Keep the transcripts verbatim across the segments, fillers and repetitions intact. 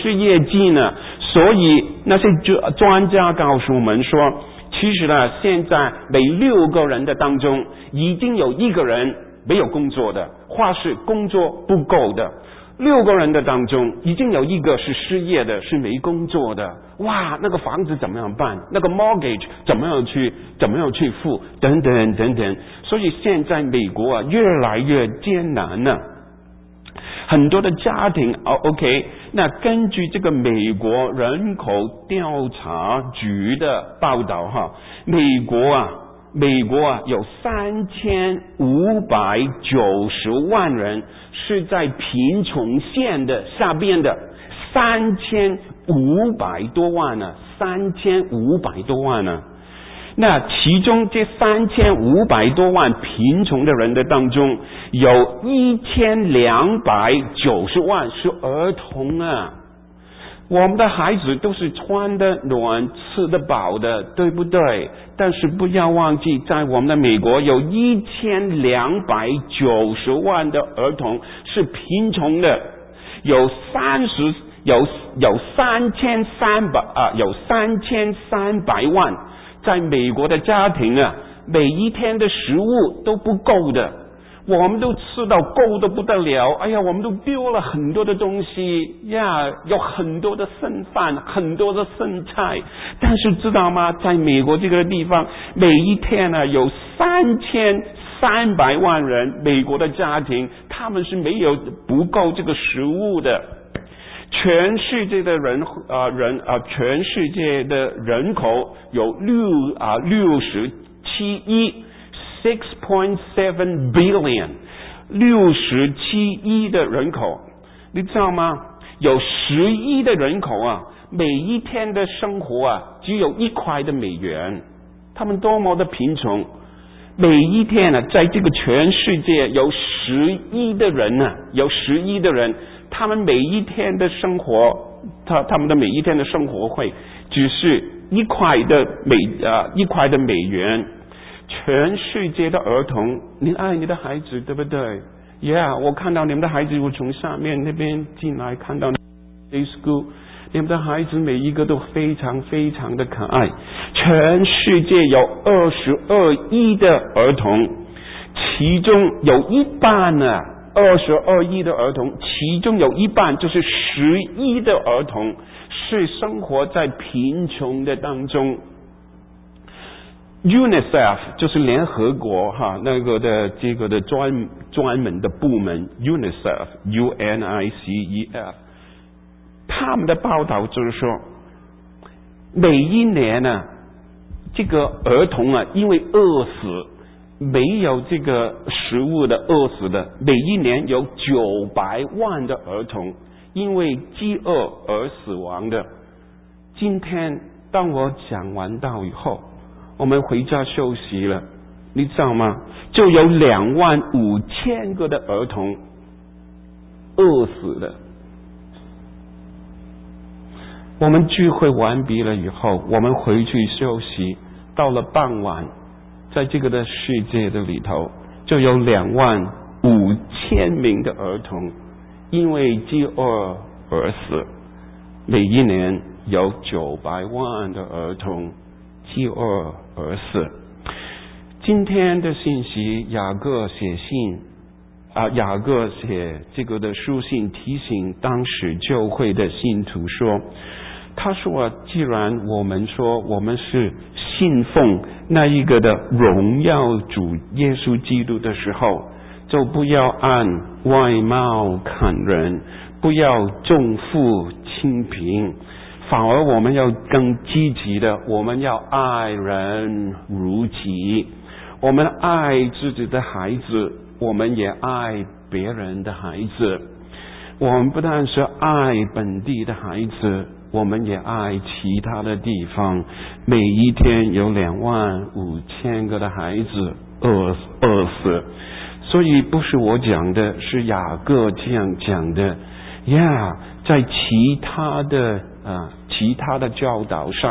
失业季呢，所以那些专家告诉我们说，其实呢，现在每六个人的当中，已经有一个人没有工作的，或是工作不够的。六个人的当中，已经有一个是失业的，是没工作的。哇，那个房子怎么样办？那个 mortgage 怎么样去怎么样去付？等等等等。所以现在美国啊，越来越艰难了。很多的家庭哦 ，OK， 那根据这个美国人口调查局的报道哈，美国啊。美国啊，有三千五百九十万人是在贫穷线的下边的，三千五百多万呢，三千五百多万呢。那其中这三千五百多万贫穷的人的当中，有一千两百九十万是儿童啊。我们的孩子都是穿得暖、吃得饱的，对不对？但是不要忘记，在我们的美国有一千两百九十万的儿童是贫穷的，有三十有有三千三百啊，有三千三百万在美国的家庭啊，每一天的食物都不够的。我们都吃到够得不得了，哎呀，我们都丢了很多的东西呀，有很多的剩饭，很多的剩菜。但是知道吗？在美国这个地方，每一天呢有三千三百万人，美国的家庭他们是没有不够这个食物的。全世界的人啊、呃、人啊、呃，全世界的人口有六啊六十七亿。six point seven billion 六十七亿的人口，你知道吗？有十亿的人口啊，每一天的生活啊，只有一块的美元，他们多么的贫穷！每一天呢、啊，在这个全世界有十亿的人呢、啊，有十亿的人，他们每一天的生活，他他们的每一天的生活会只是一块的美啊一块的美元。全世界的儿童，你爱你的孩子，对不对 ？Yeah， 我看到你们的孩子，我从下面那边进来，看到 day school， 你们的孩子每一个都非常非常的可爱。全世界有二十二亿的儿童，其中有一半呢，二十二亿的儿童，其中有一半就是十亿的儿童是生活在贫穷的当中。UNICEF 就是联合国哈那个的这个的专专门的部门 UNICEF U N I C E F， 他们的报道就是说，每一年呢、啊，这个儿童啊，因为饿死，没有这个食物的饿死的，每一年有九百万的儿童因为饥饿而死亡的。今天当我讲完道以后，我们回家休息了，你知道吗？就有两万五千个的儿童饿死了。我们聚会完毕了以后，我们回去休息，到了傍晚，在这个的世界的里头，就有两万五千名的儿童因为饥饿而死。每一年有九百万的儿童饥饿而死。今天的信息，雅各写信啊，雅各写这个的书信提醒当时教会的信徒说，他说，既然我们说我们是信奉那一个的荣耀主耶稣基督的时候，就不要按外貌看人，不要重富轻贫，反而我们要更积极的，我们要爱人如己。我们爱自己的孩子，我们也爱别人的孩子。我们不但是爱本地的孩子，我们也爱其他的地方。每一天有两万五千个的孩子饿饿死，所以不是我讲的，是雅各这样讲的呀。在其他的啊其他的教导上，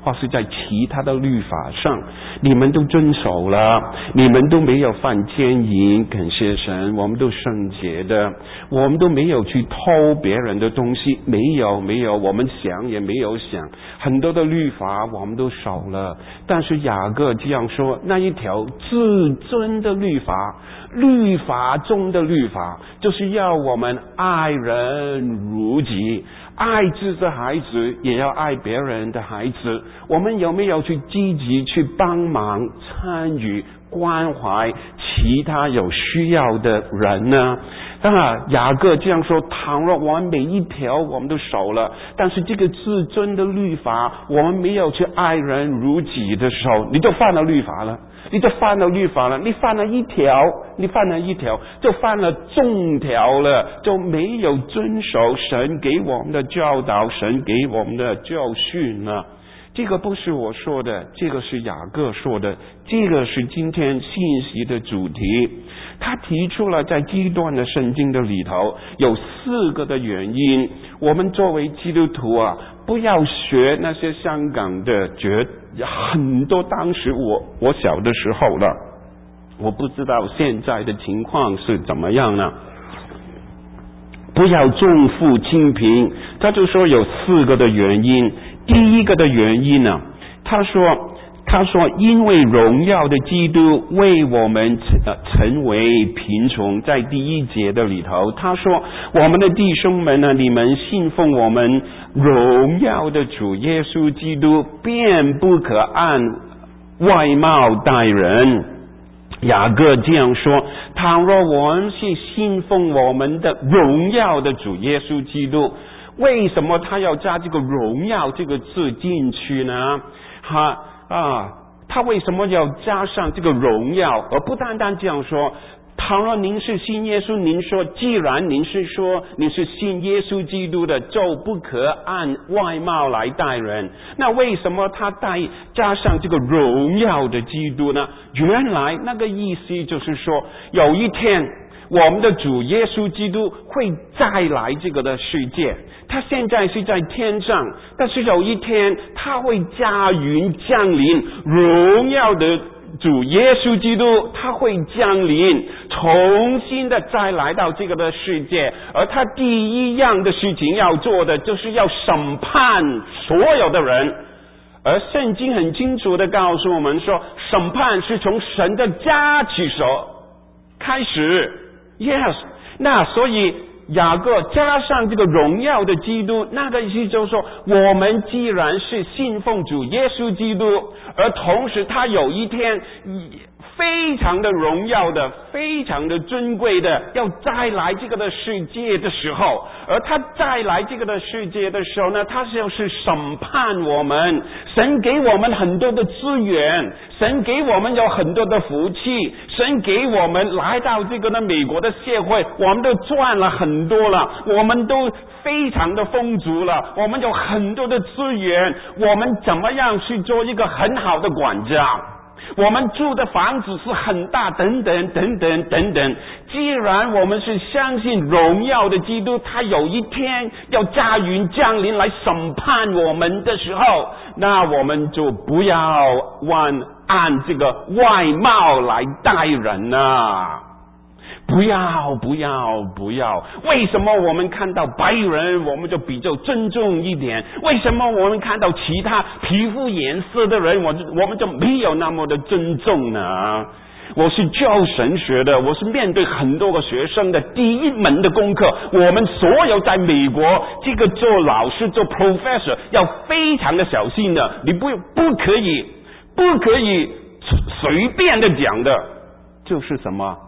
或是在其他的律法上，你们都遵守了，你们都没有犯奸淫，感谢神，我们都圣洁的，我们都没有去偷别人的东西，没有没有，我们想也没有想，很多的律法我们都守了。但是雅各这样说，那一条至尊的律法，律法中的律法，就是要我们爱人如己，爱自己的孩子也要爱别人的孩子。我们有没有去积极去帮忙参与关怀其他有需要的人呢？当然雅各这样说，倘若我们每一条我们都守了，但是这个至尊的律法我们没有去爱人如己的时候，你就犯了律法了，你就犯了律法了，你犯了一条，你犯了一条就犯了众条了，就没有遵守神给我们的教导，神给我们的教训了。这个不是我说的，这个是雅各说的，这个是今天信息的主题。他提出了在这一段的圣经的里头有四个的原因，我们作为基督徒啊，不要学那些香港的，觉很多当时我我小的时候了，我不知道现在的情况是怎么样呢？不要重富轻贫，他就说有四个的原因。第一个的原因呢，他说他说因为荣耀的基督为我们、呃、成为贫穷，在第一节的里头他说，我们的弟兄们呢，你们信奉我们荣耀的主耶稣基督，便不可按外貌待人。雅各这样说，倘若我们是信奉我们的荣耀的主耶稣基督，为什么他要加这个荣耀这个字进去呢？他啊，他为什么要加上这个荣耀，而不单单这样说，倘若您是信耶稣，您说既然您是说您是信耶稣基督的，就不可按外貌来待人，那为什么他带加上这个荣耀的基督呢？原来那个意思就是说，有一天我们的主耶稣基督会再来这个的世界，他现在是在天上，但是有一天他会驾云降临，荣耀的主耶稣基督他会降临，重新的再来到这个的世界，而他第一样的事情要做的就是要审判所有的人。而圣经很清楚的告诉我们说，审判是从神的家起手开始。 Yes， 那所以雅各加上这个荣耀的基督，那个意思就是说，我们既然是信奉主耶稣基督，而同时他有一天非常的荣耀的，非常的尊贵的要再来这个的世界的时候，而他再来这个的世界的时候呢，他就是审判我们。神给我们很多的资源，神给我们有很多的福气，神给我们来到这个的美国的社会，我们都赚了很多了，我们都非常的丰足了，我们有很多的资源，我们怎么样去做一个很好的管家，我们住的房子是很大，等等等等等等。既然我们是相信荣耀的基督，他有一天要驾云降临来审判我们的时候，那我们就不要按按这个外貌来待人啊，不要不要不要！为什么我们看到白人我们就比较尊重一点？为什么我们看到其他皮肤颜色的人我我们就没有那么的尊重呢？我是教神学的，我是面对很多个学生的第一门的功课，我们所有在美国这个做老师做 professor 要非常的小心的，你不不可以不可以随便的讲的，就是什么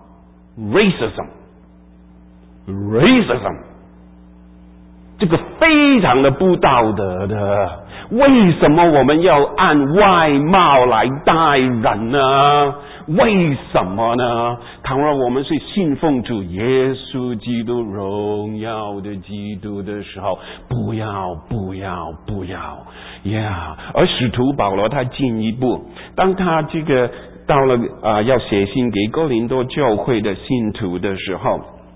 Racism Racism 这个非常的不道德的。为什么我们要按外貌来待人呢？为什么呢？倘若我们是信奉主耶稣基督荣耀的基督的时候，不要不要不要呀！ Yeah, 而使徒保罗他进一步，当他这个到了啊、呃，要写信给哥林多教会的信徒的时候，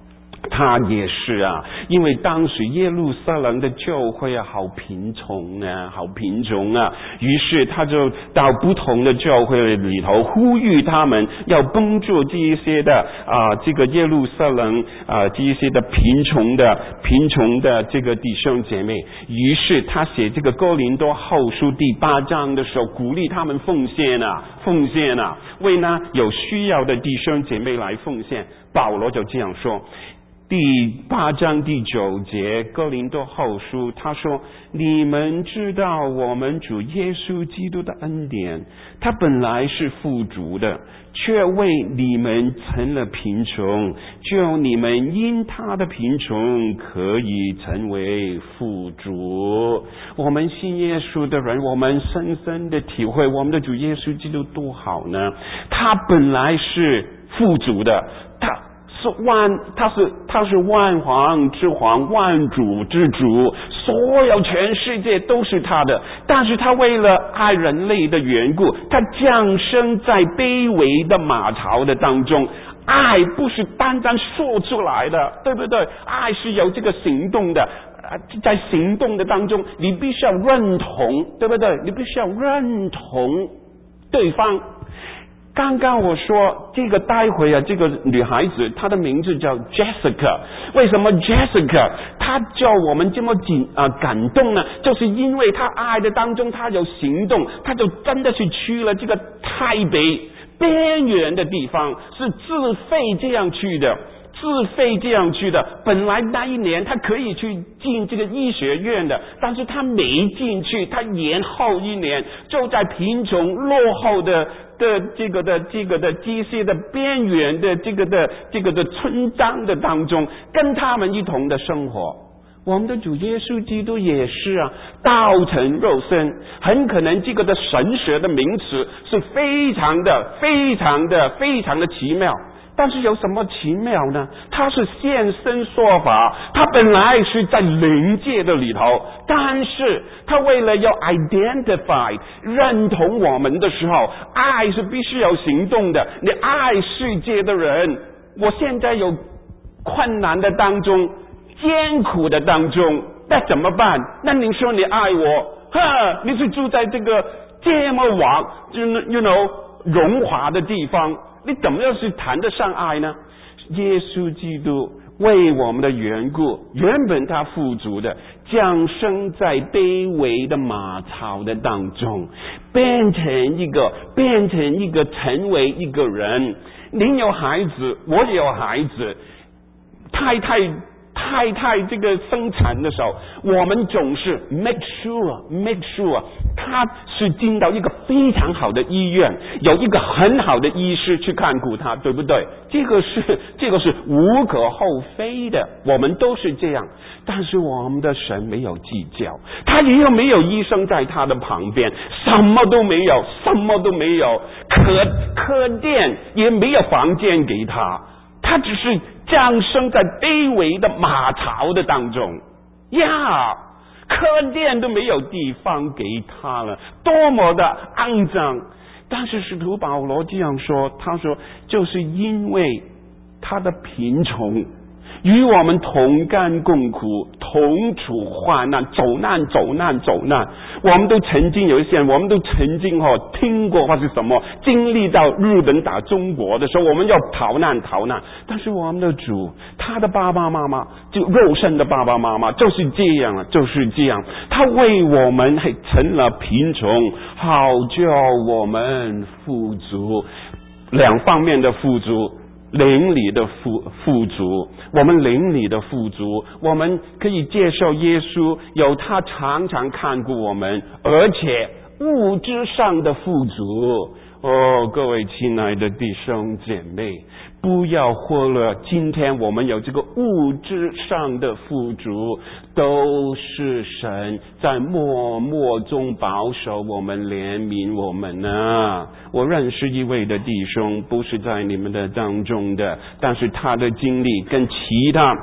他也是啊，因为当时耶路撒冷的教会啊，好贫穷啊，好贫穷啊，于是他就到不同的教会里头呼吁他们要帮助这一些的啊、呃，这个耶路撒冷啊、呃，这一些的贫穷的贫穷的这个弟兄姐妹。于是他写这个哥林多后书第八章的时候，鼓励他们奉献啊，奉献啊，为呢有需要的弟兄姐妹来奉献。保罗就这样说。第八章第九节哥林多后书，他说：你们知道我们主耶稣基督的恩典，他本来是富足的，却为你们成了贫穷，就你们因他的贫穷可以成为富足。我们信耶稣的人，我们深深的体会我们的主耶稣基督多好呢。他本来是富足的，他是万，他是他是万皇之皇，万主之主，所有全世界都是他的。但是他为了爱人类的缘故，他降生在卑微的马槽的当中。爱不是单单说出来的，对不对？爱是有这个行动的，在行动的当中，你必须要认同，对不对？你必须要认同对方。刚刚我说这个待会啊，这个女孩子她的名字叫 Jessica， 为什么 Jessica 她叫我们这么紧啊、呃、感动呢？就是因为她爱的当中她有行动，她就真的是去了这个台北边缘的地方，是自费这样去的。自费这样去的，本来那一年他可以去进这个医学院的，但是他没进去，他延后一年，就在贫穷落后的的这个的这个的这些的边缘的这个的这个的村庄的当中，跟他们一同的生活。我们的主耶稣基督也是啊，道成肉身，很可能这个的神学的名词是非常的非常的非常的奇妙。但是有什么奇妙呢？他是现身说法，他本来是在灵界的里头，但是他为了要 identify 认同我们的时候，爱是必须有行动的。你爱世界的人，我现在有困难的当中，艰苦的当中，那怎么办？那你说你爱我，呵，你是住在这个这么往 you know 荣华的地方，你怎么样是谈得上爱呢？耶稣基督为我们的缘故，原本他富足的，降生在卑微的马槽的当中，变成一个变成一个成为一个人。您有孩子，我也有孩子，太太太太这个生产的时候，我们总是 make sure make sure 他是进到一个非常好的医院，有一个很好的医师去看顾他，对不对？这个是这个是无可厚非的，我们都是这样。但是我们的神没有计较，他也有没有医生在他的旁边，什么都没有，什么都没有，客客店也没有房间给他，他只是降生在卑微的马槽的当中呀，客店都没有地方给他了，多么的肮脏。但是使徒保罗这样说，他说就是因为他的贫穷，与我们同甘共苦，同处患难，走难走难走难。我们都曾经有一些人，我们都曾经哦听过或是什么，经历到日本打中国的时候，我们要逃难逃难。但是我们的主，他的爸爸妈妈，就肉身的爸爸妈妈就是这样了，就是这样。他为我们还成了贫穷，好叫我们富足，两方面的富足。灵里的富富足，我们灵里的富足，我们可以接受耶稣，有他常常看顾我们，而且物质上的富足。哦，各位亲爱的弟兄姐妹，不要忽略，今天我们有这个物质上的富足，都是神在默默中保守我们，怜悯我们啊。我认识一位的弟兄，不是在你们的当中的，但是他的经历跟其他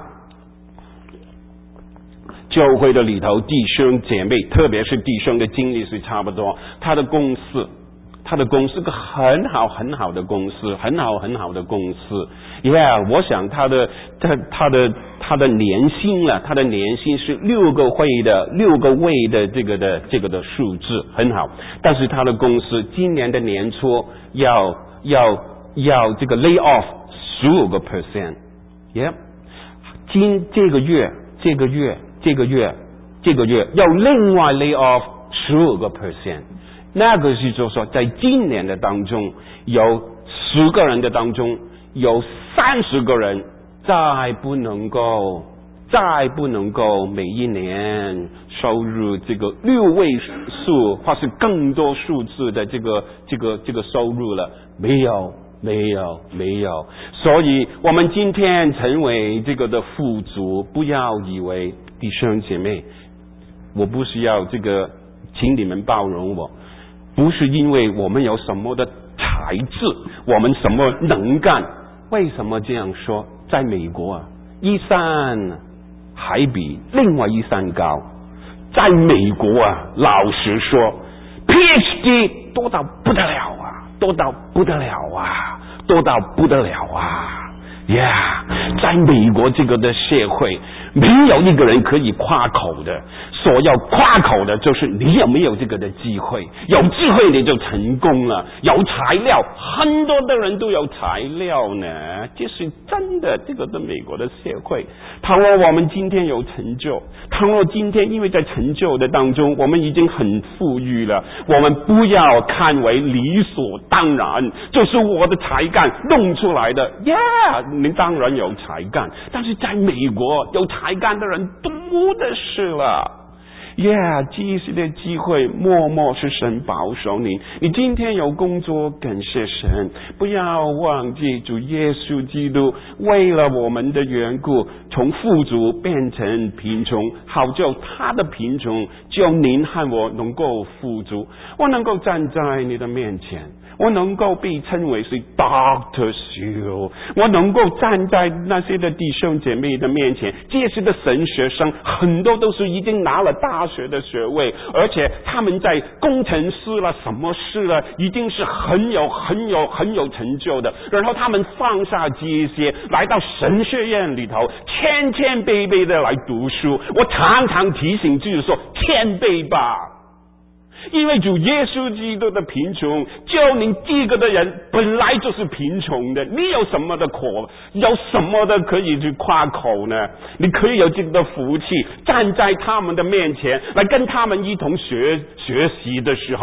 教会的里头弟兄姐妹，特别是弟兄的经历是差不多。他的公司他的公司个很好很好的公司，很好很好的公司。Yeah， 我想他的他他的他的年薪了，他的年薪是六个位的六个位的这个的这个的数字，很好。但是他的公司今年的年初要要要这个 lay off 十五个 percent。Yeah， 今这个月这个月这个月这个月要另外 lay off 十五个 percent。那个是就是说，在今年的当中，有十个人的当中，有三十个人再不能够，再不能够每一年收入这个六位数或是更多数字的这个这个这个收入了，没有，没有，没有。所以我们今天成为这个的富足，不要以为弟兄姐妹，我不是要这个，请你们包容我。不是因为我们有什么的才智，我们什么能干。为什么这样说？在美国啊，一山还比另外一山高。在美国啊，老实说 P H D 多到不得了啊，多到不得了啊，多到不得了啊。Yeah， 在美国这个的社会，没有一个人可以夸口的，所要夸口的就是你有没有这个的机会，有机会你就成功了，有材料，很多的人都有材料呢，这是真的。这个的美国的社会，倘若我们今天有成就，倘若今天因为在成就的当中我们已经很富裕了，我们不要看为理所当然，就是我的才干弄出来的。 Yeah， 你当然有才干，但是在美国有才干的人多的是了。Yeah， 这些的机会默默是神保守你。你今天有工作，感谢神，不要忘记主耶稣基督为了我们的缘故，从富足变成贫穷，好叫他的贫穷，叫您和我能够富足。我能够站在你的面前，我能够被称为是 Doctor Sue， 我能够站在那些的弟兄姐妹的面前，这些的神学生很多都是已经拿了大学的学位，而且他们在工程师了什么事了，已经是很有很有很有成就的。然后他们放下这些，来到神学院里头，谦谦卑卑的来读书。我常常提醒自己说，谦卑吧。因为主耶稣基督的贫穷，就你这个的人本来就是贫穷的，你有什么的口，有什么的可以去夸口呢？你可以有这个的福气，站在他们的面前，来跟他们一同学学习的时候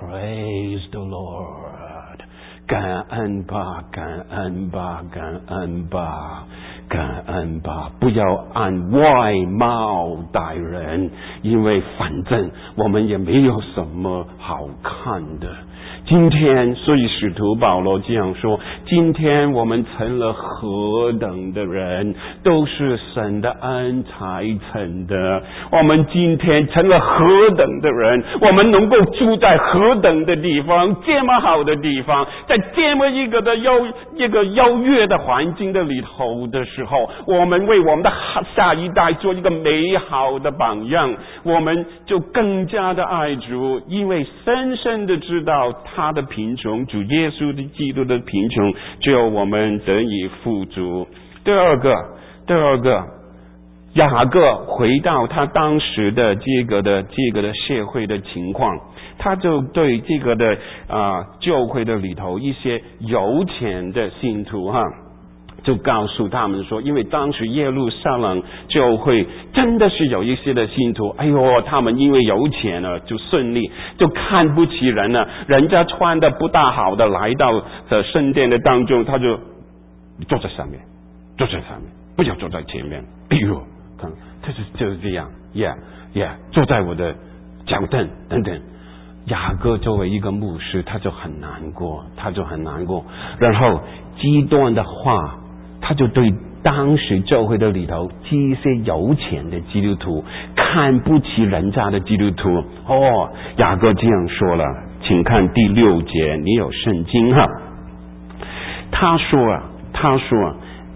，Praise the Lord， 感恩吧，感恩吧，感恩吧。感恩吧，不要按外貌待人，因为反正我们也没有什么好看的。今天，所以使徒保罗这样说，今天我们成了何等的人，都是神的恩才成的。我们今天成了何等的人，我们能够住在何等的地方，这么好的地方，在这么一个的优一个优越的环境的里头的时候，我们为我们的下一代做一个美好的榜样，我们就更加的爱主，因为深深的知道他的贫穷，主耶稣的基督的贫穷，只有我们得以富足。第二个，第二个，雅各回到他当时的这个的这个的社会的情况，他就对这个的啊、呃、教会的里头一些有钱的信徒哈。就告诉他们说，因为当时耶路撒冷教会真的是有一些的信徒，哎呦，他们因为有钱了就顺利，就看不起人了，人家穿的不大好的来到的圣殿的当中，他就坐在上面，坐在上面，不要坐在前面。哎呦，看他是就是这样 ，yeah yeah， 坐在我的脚凳等等。雅各作为一个牧师，他就很难过，他就很难过。然后极端的话，他就对当时教会的里头这些有钱的基督徒看不起人家的基督徒。哦，雅各这样说了，请看第六节，你有圣经哈。他说啊，他说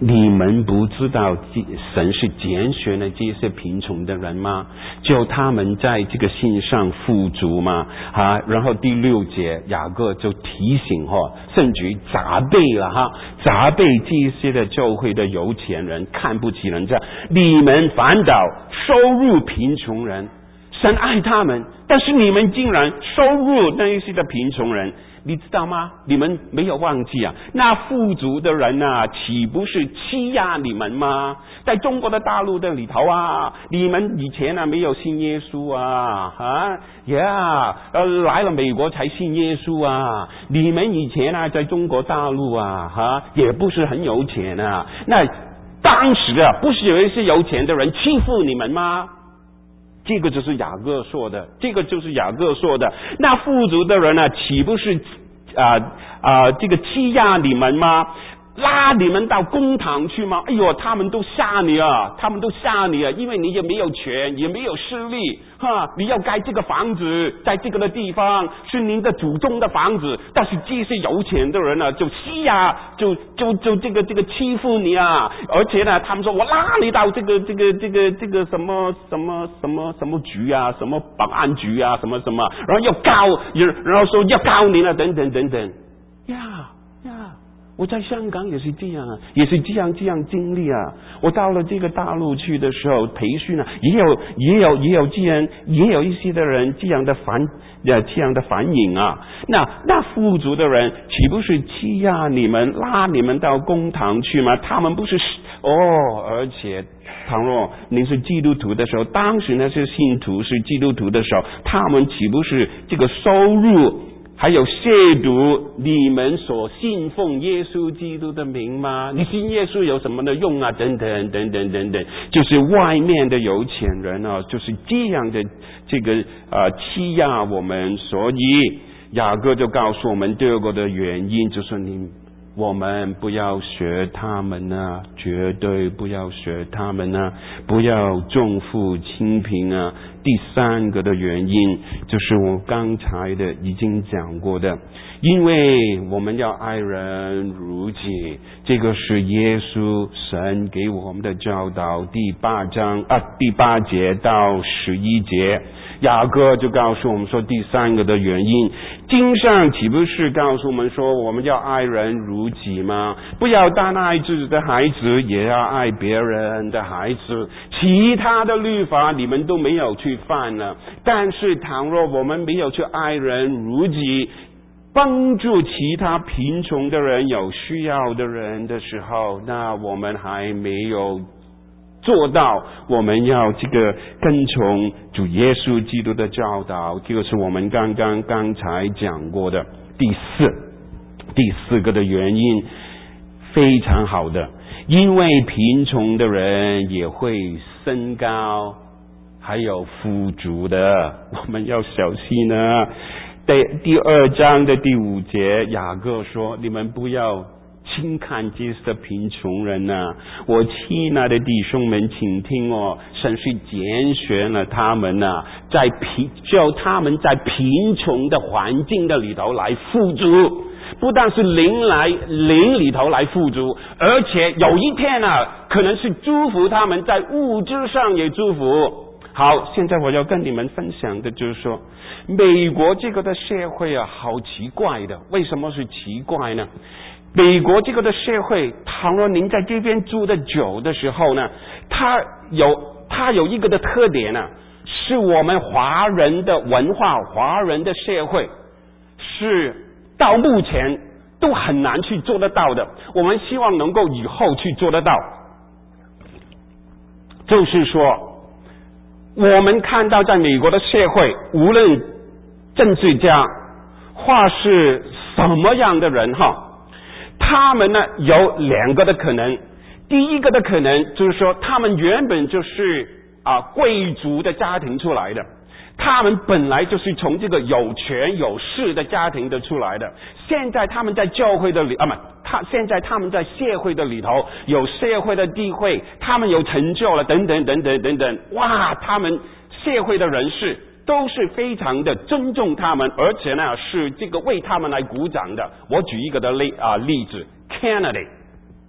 你们不知道神是拣选了这些贫穷的人吗？就他们在这个信上富足吗？啊，然后第六节雅各就提醒哈，甚至于责备了哈，责备这些的教会的有钱人看不起人家，你们反倒收入贫穷人，神爱他们，但是你们竟然收入那一些的贫穷人。你知道吗？你们没有忘记啊？那富足的人啊，岂不是欺压你们吗？在中国的大陆的里头啊，你们以前啊没有信耶稣啊，啊呀，呃，来了美国才信耶稣啊。你们以前啊，在中国大陆啊，哈、啊，也不是很有钱啊。那当时啊，不是有一些有钱的人欺负你们吗？这个就是雅各说的，这个就是雅各说的。那富足的人呢、啊，岂不是啊啊、呃呃、这个欺压你们吗？拉你们到公堂去吗？哎呦，他们都吓你啊，他们都吓你啊，因为你也没有权，也没有势力，哈，你要盖这个房子，在这个的地方是您的祖宗的房子，但是这些有钱的人呢、啊，就欺压，就就就这个这个欺负你啊，而且呢，他们说我拉你到这个这个这个这个什么什么什么什么局啊，什么保安局啊，什么什么，然后要告，然后说要告你了，等等等等，呀呀。我在香港也是这样啊，也是这样这样经历啊。我到了这个大陆去的时候培训啊，也有也有也有这样，也有一些的人这样的反呃这样的反应啊。那那富足的人岂不是欺压你们，拉你们到公堂去吗？他们不是哦，而且倘若您是基督徒的时候，当时那些信徒是基督徒的时候，他们岂不是这个收入？还有亵渎你们所信奉耶稣基督的名吗？你信耶稣有什么的用啊？等等等等等等，就是外面的有钱人啊，就是这样的这个呃欺压我们，所以雅各就告诉我们第二个的原因，就是你我们不要学他们啊，绝对不要学他们啊，不要重富轻贫啊。第三个的原因就是我刚才的已经讲过的，因为我们要爱人如己，这个是耶稣神给我们的教导，第八章啊第八节到十一节。雅各就告诉我们说第三个的原因，经上岂不是告诉我们说我们要爱人如己吗？不要单爱自己的孩子，也要爱别人的孩子，其他的律法你们都没有去犯了。但是倘若我们没有去爱人如己，帮助其他贫穷的人有需要的人的时候，那我们还没有做到我们要这个跟从主耶稣基督的教导，这个是我们刚刚刚才讲过的第四第四个的原因，非常好的，因为贫穷的人也会升高，还有富足的，我们要小心啊。第第二章的第五节，雅各说：你们不要轻看这些的贫穷人啊！我亲爱的弟兄们，请听哦，神是拣选了他们啊，在贫叫他们在贫穷的环境的里头来富足，不但是灵来灵里头来富足，而且有一天啊，可能是祝福他们在物质上也祝福。好，现在我要跟你们分享的就是说，美国这个的社会啊，好奇怪的。为什么是奇怪呢？美国这个的社会，倘若您在这边住的久的时候呢，它有它有一个的特点呢、啊，是我们华人的文化，华人的社会是到目前都很难去做得到的。我们希望能够以后去做得到，就是说，我们看到在美国的社会，无论政治家或是什么样的人哈。他们呢有两个的可能，第一个的可能就是说，他们原本就是啊贵族的家庭出来的，他们本来就是从这个有权有势的家庭的出来的，现在他们在教会的里啊不，他现在他们在社会的里头有社会的地位，他们有成就了，等等等等等等，哇，他们社会的人士都是非常的尊重他们，而且呢是这个为他们来鼓掌的。我举一个的例啊例子 ，Kennedy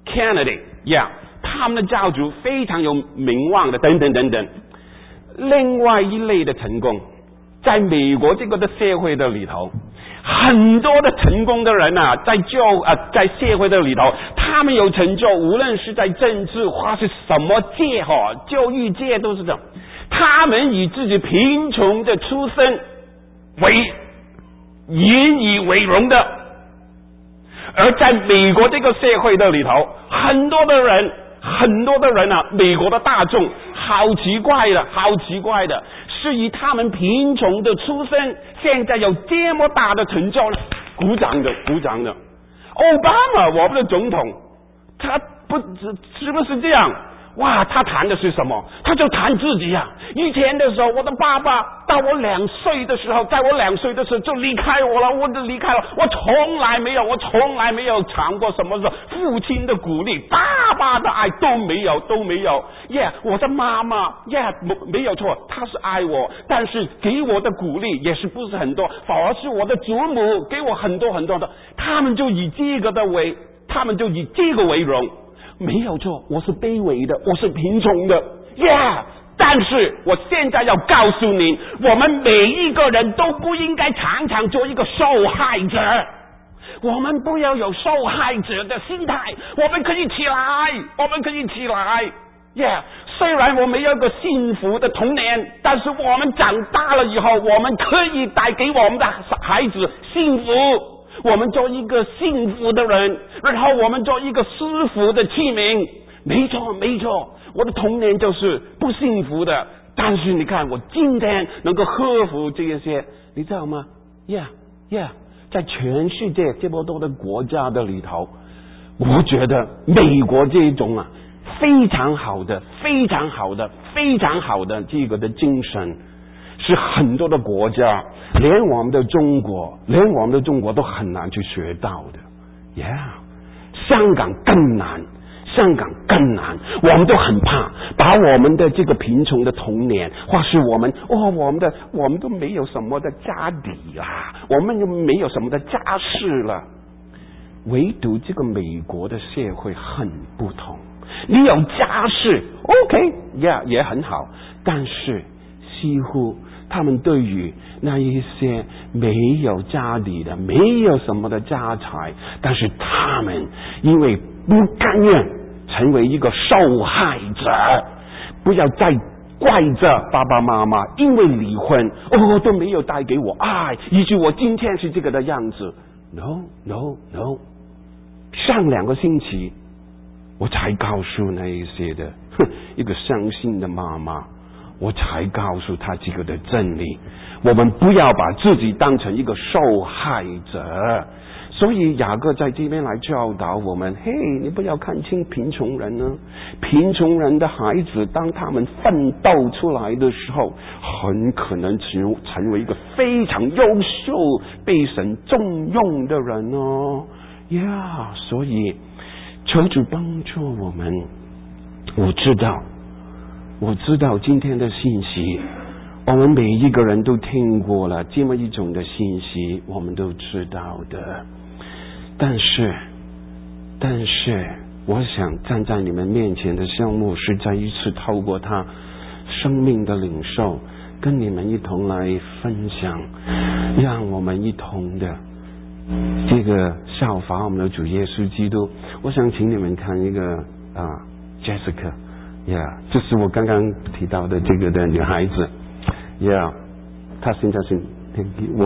Kennedy， yeah， 他们的教主非常有名望的，等等等等。另外一类的成功，在美国这个的社会的里头，很多的成功的人啊，在就啊、呃、在社会的里头，他们有成就，无论是在政治或是什么界哈，教育界都是这样。他们以自己贫穷的出身为引以为荣的，而在美国这个社会的里头，很多的人，很多的人啊，美国的大众，好奇怪的，好奇怪的，是以他们贫穷的出身，现在有这么大的成就，鼓掌的，鼓掌的。奥巴马，我们的总统，他不是不是这样？哇，他谈的是什么？他就谈自己啊。以前的时候，我的爸爸到我两岁的时候，在我两岁的时候就离开我了，我就离开了。我从来没有，我从来没有尝过什么是父亲的鼓励，爸爸的爱都没有，都没有。耶、yeah, ，我的妈妈，耶、yeah, 没有错，她是爱我，但是给我的鼓励也是不是很多，反而是我的祖母给我很多很多的，他们就以这个的为，他们就以这个为荣。没有错，我是卑微的，我是贫穷的 ，yeah。但是我现在要告诉您，我们每一个人都不应该常常做一个受害者，我们不要有受害者的心态，我们可以起来，我们可以起来 ，yeah。虽然我们有一个幸福的童年，但是我们长大了以后，我们可以带给我们的孩子幸福。我们做一个幸福的人，然后我们做一个舒服的器皿。没错，没错，我的童年就是不幸福的，但是你看我今天能够克服这些，你知道吗 ？Yeah, yeah， 在全世界这么多的国家的里头，我觉得美国这种啊非常好的、非常好的、非常好的这个的精神。是很多的国家，连我们的中国，连我们的中国都很难去学到的。Yeah， 香港更难，香港更难，我们都很怕把我们的这个贫穷的童年，或是我们哦，我们的我们都没有什么的家底啦，我们又没有什么的家世了。唯独这个美国的社会很不同，你有家世 ，OK， yeah 也很好，但是几乎他们对于那一些没有家底的，没有什么的家财，但是他们因为不甘愿成为一个受害者，不要再怪着爸爸妈妈，因为离婚哦都没有带给我爱，以及我今天是这个的样子。No no no， 上两个星期我才告诉那一些的一个伤心的妈妈。我才告诉他这个的真理，我们不要把自己当成一个受害者。所以雅各在这边来教导我们，嘿，你不要看轻贫穷人呢。贫穷人的孩子，当他们奋斗出来的时候，很可能成成为一个非常优秀、被神重用的人哦。呀、yeah, 所以求主帮助我们。我知道。我知道今天的信息，我们每一个人都听过了这么一种的信息，我们都知道的。但是，但是，我想站在你们面前的项目是再一次透过他生命的领受，跟你们一同来分享，让我们一同的这个效法我们的主耶稣基督。我想请你们看一个啊 ，Jessica。Yeah， 就是我刚刚提到的这个的女孩子 ，Yeah， 她现在是我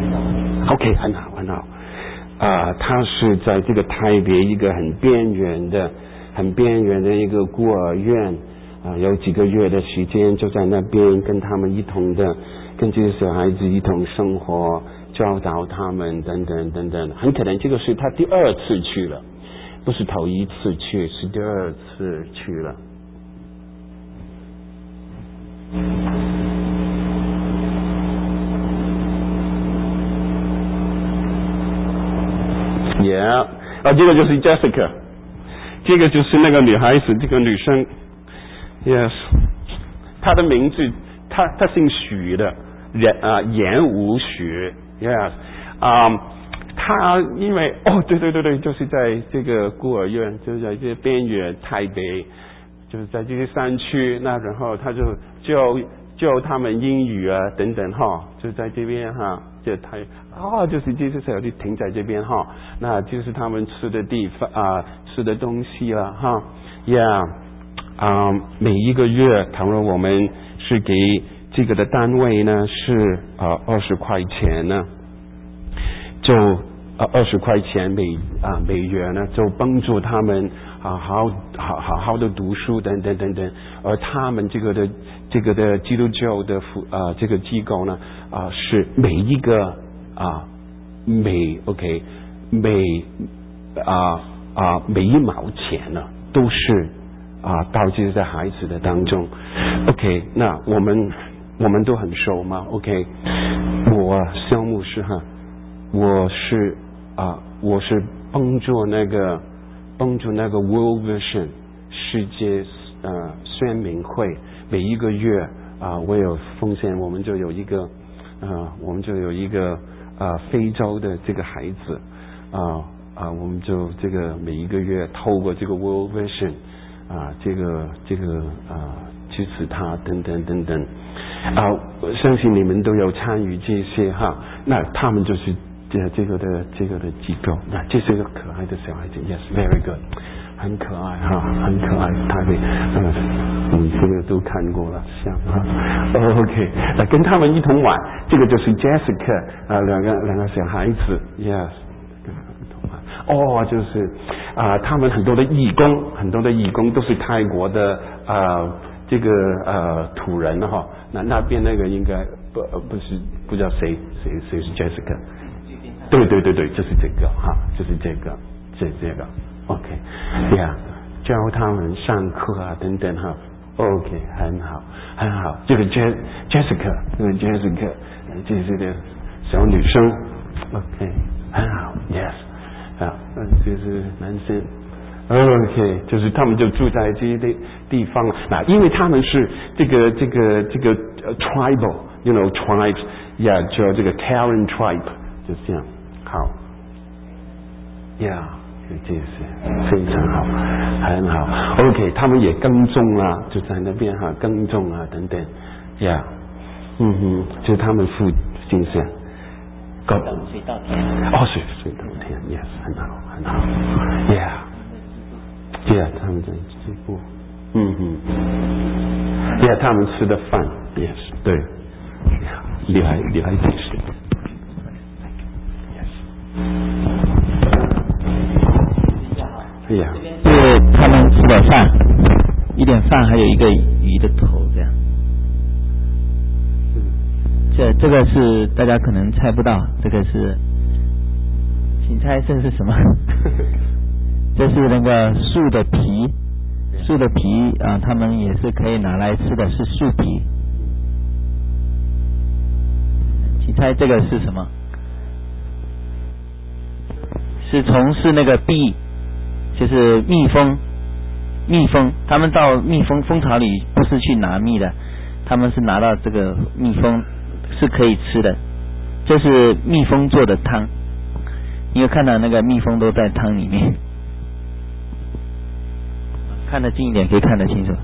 OK 很好很好啊、呃，她是在这个台北一个很边缘的、很边缘的一个孤儿院啊、呃，有几个月的时间就在那边跟他们一同的跟这些小孩子一同生活，教导他们等等等等，很可能这个是她第二次去了，不是头一次去，是第二次去了。Yeah， 啊，这个就是 Jessica， 这个就是那个女孩子，这个女生 ，Yes， 她的名字，她她姓许的，严啊严无许 ，Yes， 啊、um, 他因为哦，对对对对，就是在这个孤儿院，就是在这些边缘台北，就是在这些山区，那然后他就教教他们英语啊等等哈，就在这边哈，就他哦，就是这些小弟停在这边哈，那就是他们吃的地方啊、呃，吃的东西了哈，Yeah， 啊、呃，每一个月，倘若我们是给这个的单位呢是啊二十块钱呢，就呃二十块钱每啊、呃、每月呢，就帮助他们啊好好好好的读书等等等等，而他们这个的这个的基督教的辅啊、呃、这个机构呢啊、呃、是每一个啊、呃、每 OK 每啊啊、呃呃、每一毛钱呢都是啊到这些孩子的当中 OK， 那我们我们都很熟吗 OK， 我肖牧师哈，我是啊我是帮助那个帮助那个 World Vision 世界呃宣明会，每一个月啊我有奉献，我们就有一个啊我们就有一个啊非洲的这个孩子啊啊我们就这个每一个月透过这个 World Vision 啊这个这个啊支持他等等等等啊，我相信你们都有参与这些哈，那他们就是这这个的这个的机构，那这是一个可爱的小孩子 ，yes very good， 很可爱哈，很可爱，他的嗯我们这个都看过了，像哈、哦、，OK， 那跟他们一同玩，这个就是 Jessica 啊、呃，两个两个小孩子 ，yes。哦，就是啊、呃，他们很多的义工，很多的义工都是泰国的啊、呃，这个呃土人哈，那那边那个应该不不是不知道谁谁谁是 Jessica， 对对对对，就是这个哈，就是这个这这个 ，OK， 呀、yeah, 教他们上课啊等等哈 ，OK， 很好很好，这个 Je Jessica， 这个 Jessica， 这是个小女生 ，OK， 很好 ，Yes。啊，嗯，就是男生 ，OK， 就是他们就住在这些地地方。那因为他们是这个这个这个、uh, tribal，you know tribes， 呀、yeah, 叫这个 Karen tribe， 就这样。好，呀、yeah, ，这是非常好，很好。OK， 他们也耕种啊，就在那边哈、啊、耕种啊等等，呀、yeah, ，嗯哼，就他们附近是。水稻田哦，水水稻田 ，yes， 很好，很好 ，yeah，yeah， 他们在这部，嗯哼 ，yeah， 他们吃的饭 ，yes， 对，厉害厉害解释 ，yes， 是他们吃的饭，一点饭，还有一个鱼的头，这样。这这个是大家可能猜不到，这个是，请猜这是什么？这是那个树的皮，树的皮啊，他们也是可以拿来吃的，是树皮。请猜这个是什么？是从事那个蜜，就是蜜蜂，蜜蜂，他们到蜜蜂蜂巢里不是去拿蜜的，他们是拿到这个蜜蜂。是可以吃的，这是蜜蜂做的汤，你有看到那个蜜蜂都在汤里面，看得近一点可以看得清楚。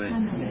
们。